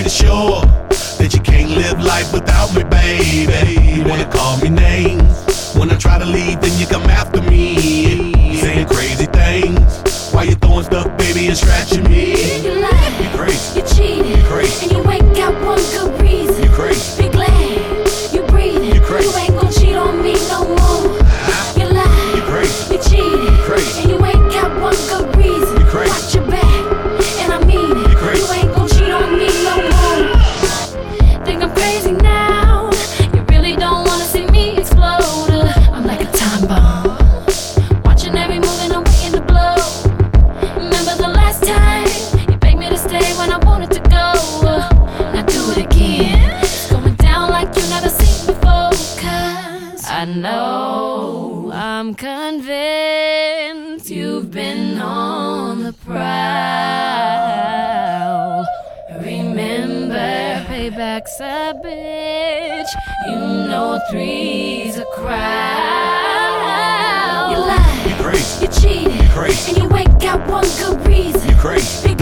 pretty sure that you can't live life without me, baby. You wanna call me names. When I try to leave, then you come after me. Saying crazy things. Why you throwing stuff, baby, and scratching me? You lie, you crazy, you cheated, you crazy, and you ain't got one good reason. You crazy, be glad you breathing. You crazy, you ain't gon' cheat on me no more. You lie, you crazy, you cheated, you crazy, and you ain't got one good reason. You crazy, watch your back, and I mean it. You crazy, you ain't gon' cheat on me no more. Think I'm crazy now? You really don't wanna see me explode. I'm like a time bomb, watching every move and I'm waiting to blow. Remember the last time you begged me to stay when I wanted to go? Now do it again. It's going down like you never seen before. 'Cause I know, I'm convinced you've been on the prowl. Remember, payback's a bitch. You know three's a crowd. You lied, you crazy, you cheated, you crazy, and you ain't got one good reason. You crazy.